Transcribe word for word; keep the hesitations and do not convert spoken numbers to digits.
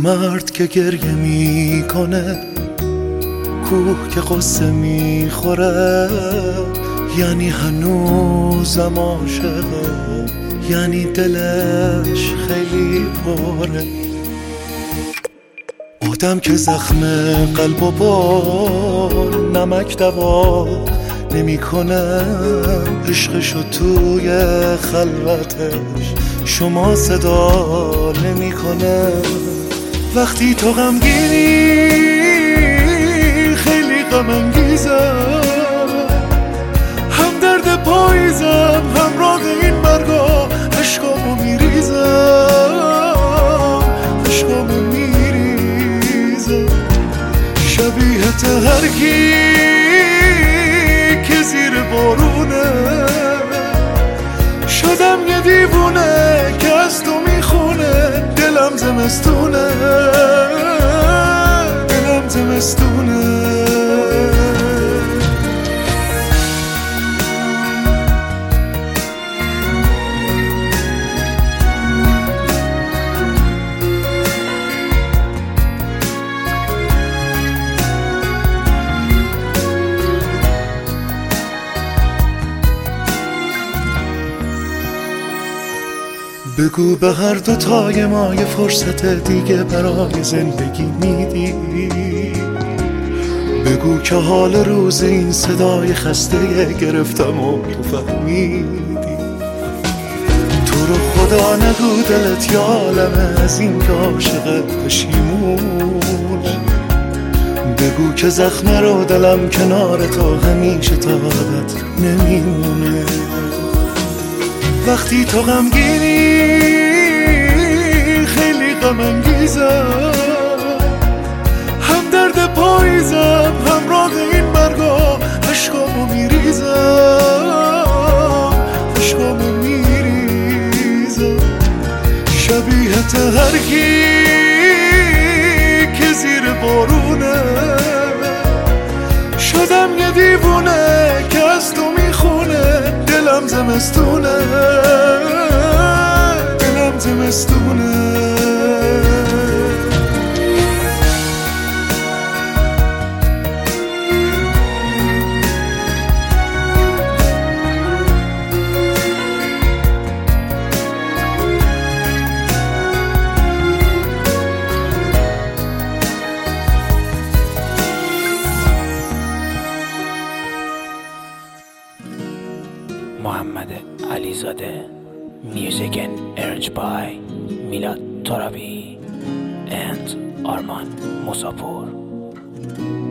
مرد که گریه میکنه، کوه که قصه میخوره، یعنی هنوزم عاشقه، یعنی دلش خیلی پره. آدم که زخم قلب و با نمک دوا نمیکنه، عشقشو توی خلوتش شما صدا نمیکنه. وقتی تو غمگینی خیلی غم انگیزم، هم درد پاییزم همراه این مرگا، عشقامو میریزم، عشقامو میریزم. شبیه هر کی که زیر بارونه، شدم یه دیوونه که از تو میخونه. دلم زمستونه، دلم زمستونه. بگو به هر دوتای ما یه فرصت دیگه برای زندگی میدی. بگو که حال روز این صدای خسته گرفتم و تو فهمیدی. تو رو خدا نگو دلت یا عالمه از این که عاشقت پشیمونه. بگو که زخم رو دلم کنار تو همیشه تا ابد نمیمونه. وقتی تو غمگینی خیلی غم انگیزم، هم درد پاییزم همراه این مرگا، عشقامو میریزم، عشقامو میریزم. شبیه هر کی که زیر بارونه، شدم یه دیوونه که از تو میخونه. دلم زمستونه، دلم زمستونه. محمد علیزاده. Music and arranged by Milad Torabi and Arman Musapur.